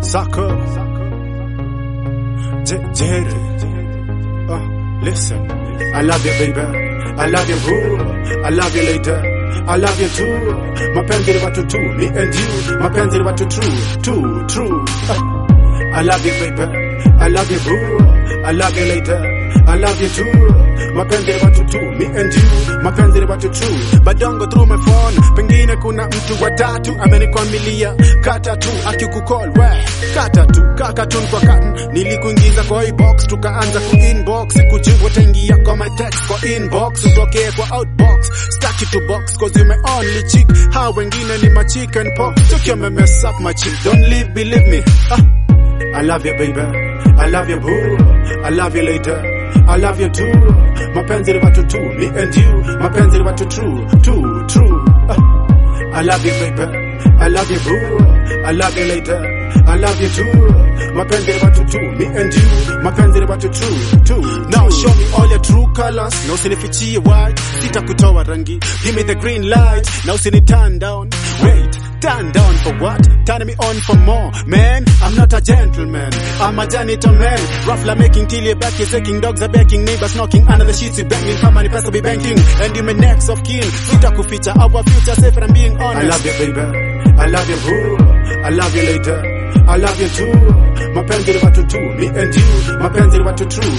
Sako Jerry. Listen, I love you baby, I love you boo, I love you later, I love you too. Mapenzi ni watu tu, me and you. Mapenzi ni watu true. I love you baby, I love you boo, I love you later, I love you too. Mapenzi ni watu tu, me and you. Mapenzi ni watu true. But don't go through my phone. Pengine kuna mtu wa tatu amenikwamilia. Kata tu akikukall we kata tu kakatun kwa katan. Nilikuingiza kwa inbox tukaanza ku inbox. Sikujua utaingia kwa my text kwa inbox. Utokee kwa outbox. Stuck to box cause you my only chick. How wengine ni my chicken pox. Took you me mess up my chick. Don't leave, believe me. I love you baby, I love you boo, I love you later, I love you too. Mapenzi ni watu tu, me and you. Mapenzi ni watu true. I love you baby, I love you boo, I love you later, I love you too. Mapenzi ni watu tu, me and you. Mapenzi ni watu true. Now show me all your true colors. Na usinifichie white, sitakutoa rangi. Give me the green light. Na usini turn down. Wait, turn down for what? Turn me on for more. Man, I'm not a gentleman, I'm a janitor man. Ruffler making till your back is aching. Dogs are backing, neighbors knocking. Under the sheets you banging. Kama ni pesa be banking. And you my next of kin. Sitakuficha, our future safe and I'm being honest. I love you baby, I love you boo, I love you later, I love you too. Mapenzi ni watu tu, me and you. Mapenzi ni watu true.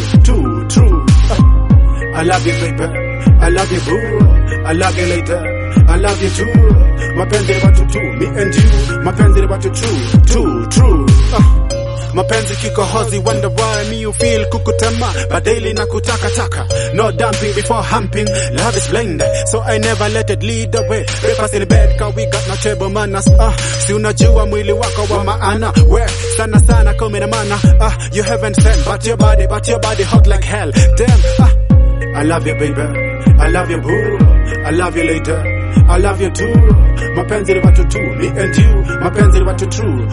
I love you baby, I love you boo, I love you later, I love you too. Mapenzi ni watu tu, me and you. Mapenzi ni watu true. Mapenzi kiko hozi, wonder why me you feel kukutama. But daily na kutaka. No dumping before humping. Love is blind, so I never let it lead away. Breakfast in bed, cause we got no table manners. Si unajua mwili wako wa maana. We, sana kome na mana. You haven't sent, but your body hot like hell. Damn, I love you baby, I love you boo, I love you later, I love you too. Mapenzi ni watu tu, me and you. Mapenzi ni watu true.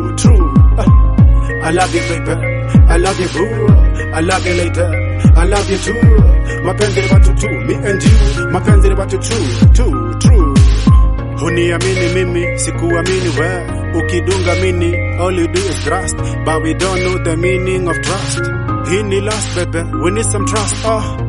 I love you baby, I love you boo, I love you later, I love you too. Mapenzi ni watu tu, me and you. Mapenzi ni watu true. Huniamini mimi, sikuamini we. Ukidunga mini, all you do is trust. But we don't know the meaning of trust. Hii ni lost baby, we need some trust.